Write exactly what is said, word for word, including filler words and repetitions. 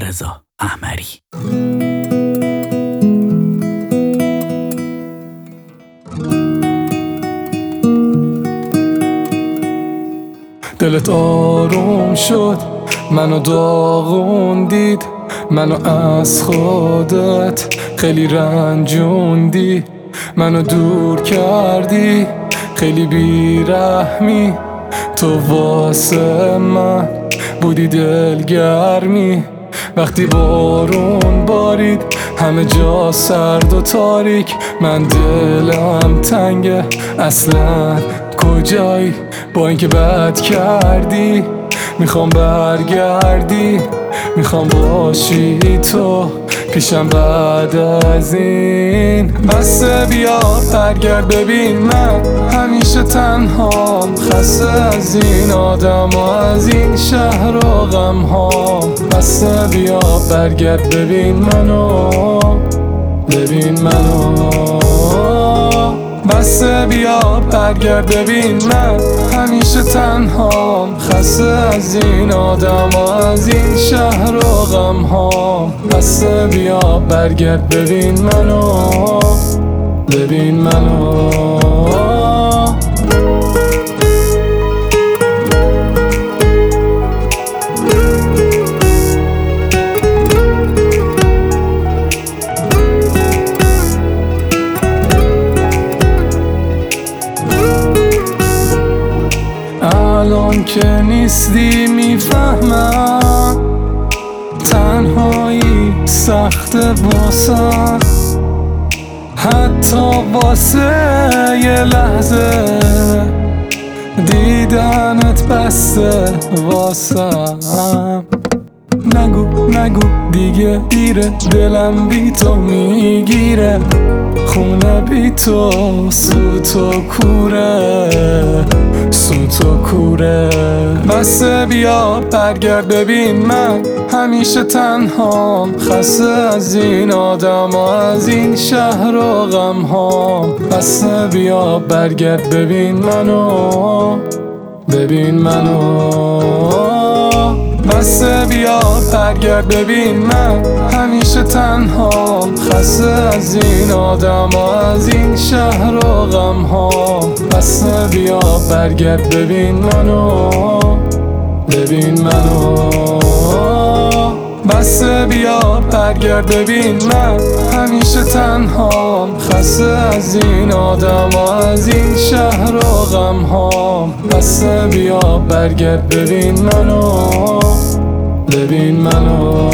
رضا احمری. دلت آروم شد، منو داغون دید، منو از خودت خیلی رنجوندی، منو دور کردی، خیلی بیرحمی. تو واسه من بودی دلگرمی. وقتی بارون بارید همه جا سرد و تاریک، من دلم تنگه، اصلا کجایی؟ با اینکه بد کردی میخوام برگردی، میخوام باشی تو پیشم بعد از این. بسه بیا برگرد، ببین من همیشه تنهام، خسته از این آدم و از این شهر و غم هام. بسه بیا برگرد، ببین منو، ببین منو. بسه بیا برگرد، ببین من همیشه تنهام، خسته از این آدم و از این شهر و غم هام. بسه بیا برگرد، ببین منو، ببین منو. الان که نیستی میفهمم تنهایی سخت واسم، حتی واسه یه لحظه دیدنت بسته واسم. نگو نگو دیگه دیره، دلم بی تو میگیره، خونه بی تو سوت و کوره، سوت و کوره. بسه بیا برگرد، ببین من همیشه تنهام، خسته از این آدم و از این شهر و غم هام. بسه بیا برگرد، ببین منو، ببین منو. بسه بیا برگرد، ببین من همیشه تنهام، خسته از این آدم و از این شهر و غم هام. بسه بیا برگرد، ببین منو، ببین منو. بسه بیا برگرد، ببین من همیشه تنهام، خسته از این آدم و از این شهر و غم هام. بسه بیا برگرد، ببین منو، ببین منو.